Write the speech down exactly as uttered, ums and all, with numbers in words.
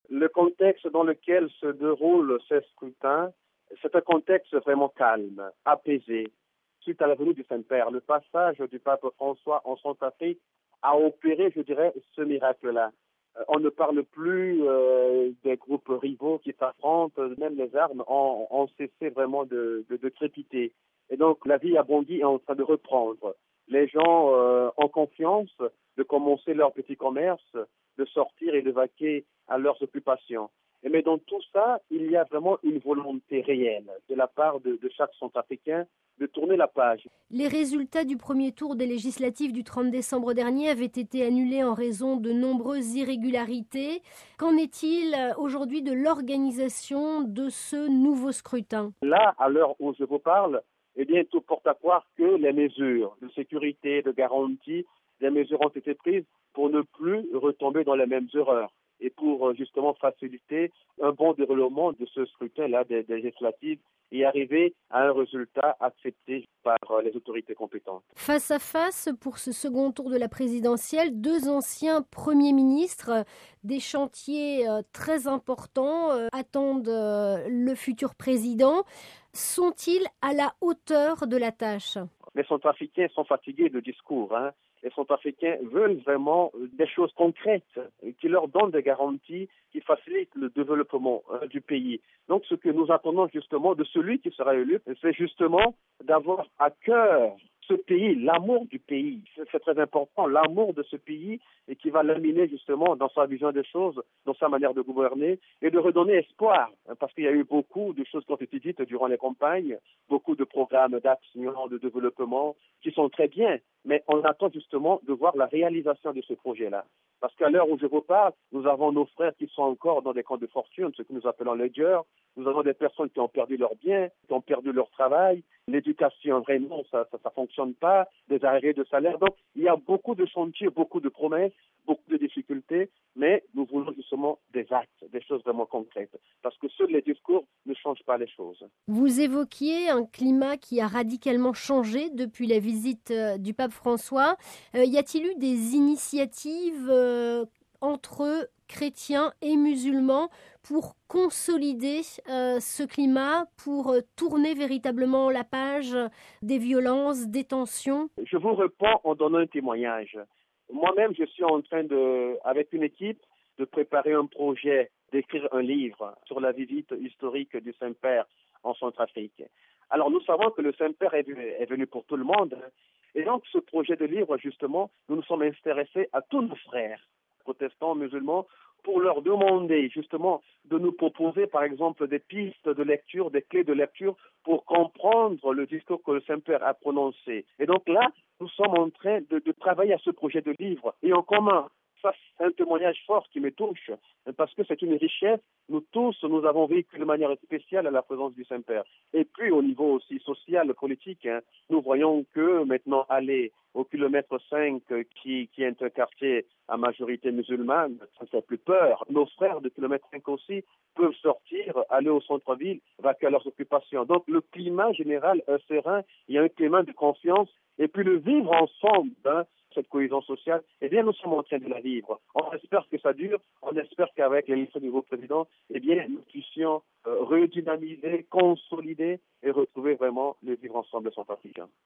Le contexte dans lequel se déroule ce scrutin, c'est un contexte vraiment calme, apaisé. Suite à la venue du Saint-Père, le passage du pape François en Centrafrique a opéré, je dirais, ce miracle-là. Euh, on ne parle plus euh, des groupes rivaux qui s'affrontent, même les armes ont, ont cessé vraiment de, de, de crépiter. Et donc la vie a bondi et est en train de reprendre. Les gens euh, ont confiance de commencer leur petit commerce, de sortir et de vaquer à leurs occupations. Et mais dans tout ça, il y a vraiment une volonté réelle de la part de, de chaque Centrafricain de tourner la page. Les résultats du premier tour des législatives du trente décembre dernier avaient été annulés en raison de nombreuses irrégularités. Qu'en est-il aujourd'hui de l'organisation de ce nouveau scrutin? Là, à l'heure où je vous parle, eh bien, tout porte à croire que les mesures de sécurité, de garantie, les mesures ont été prises pour ne plus retomber dans les mêmes erreurs et pour justement faciliter un bon déroulement de ce scrutin-là des, des législatives et arriver à un résultat accepté par les autorités compétentes. Face à face, pour ce second tour de la présidentielle, deux anciens premiers ministres, des chantiers très importants euh, attendent euh, le futur président. Sont-ils à la hauteur de la tâche? Les Centrafricains sont fatigués de discours. Hein. Les Centrafricains veulent vraiment des choses concrètes qui leur donnent des garanties qui facilitent le développement hein, du pays. Donc ce que nous attendons justement de celui qui sera élu, c'est justement d'avoir à cœur ce pays, l'amour du pays. C'est très important, l'amour de ce pays et qui va l'animer justement dans sa vision des choses, dans sa manière de gouverner et de redonner espoir. Parce qu'il y a eu beaucoup de choses qui ont été dites durant les campagnes, beaucoup de programmes d'action, de développement qui sont très bien. Mais on attend justement de voir la réalisation de ce projet-là. Parce qu'à l'heure où je vous parle, nous avons nos frères qui sont encore dans des camps de fortune, ce que nous appelons les guerres. Nous avons des personnes qui ont perdu leurs biens, qui ont perdu leur travail. L'éducation, vraiment, ça ça, ça fonctionne pas. Des arrêts de salaire. Donc, il y a beaucoup de chantiers, beaucoup de promesses, beaucoup de difficultés. Mais nous voulons justement des actes, des choses vraiment concrètes. Parce que seuls les discours ne changent pas les choses. Vous évoquiez un climat qui a radicalement changé depuis la visite du pape François. Euh, y a-t-il eu des initiatives euh, entre chrétiens et musulmans pour consolider euh, ce climat, pour euh, tourner véritablement la page des violences, des tensions? Je vous réponds en donnant un témoignage. Moi-même, je suis en train de, avec une équipe, de préparer un projet, d'écrire un livre sur la visite historique du Saint-Père en Centrafrique. Alors, nous savons que le Saint-Père est venu, est venu pour tout le monde. Et donc, ce projet de livre, justement, nous nous sommes intéressés à tous nos frères, protestants, musulmans, pour leur demander, justement, de nous proposer, par exemple, des pistes de lecture, des clés de lecture pour comprendre le discours que le Saint-Père a prononcé. Et donc là, nous sommes en train de, de travailler à ce projet de livre. Et en commun, ça, c'est un témoignage fort qui me touche, parce que c'est une richesse. Nous tous, nous avons vécu de manière spéciale à la présence du Saint-Père. Et puis, au niveau aussi social, politique, hein, nous voyons que maintenant, aller au kilomètre cinq, qui, qui est un quartier à majorité musulmane, ça ne fait plus peur. Nos frères de kilomètre cinq aussi peuvent sortir, aller au centre-ville, vaquer à leurs occupations. Donc, le climat général est serein, il y a un climat de confiance, et puis le vivre ensemble, hein, cette cohésion sociale, eh bien, nous sommes en train de la vivre. On espère que ça dure, on espère qu'avec l'élection du nouveau président, eh bien, nous puissions euh, redynamiser, consolider et retrouver vraiment le vivre ensemble centrafricain.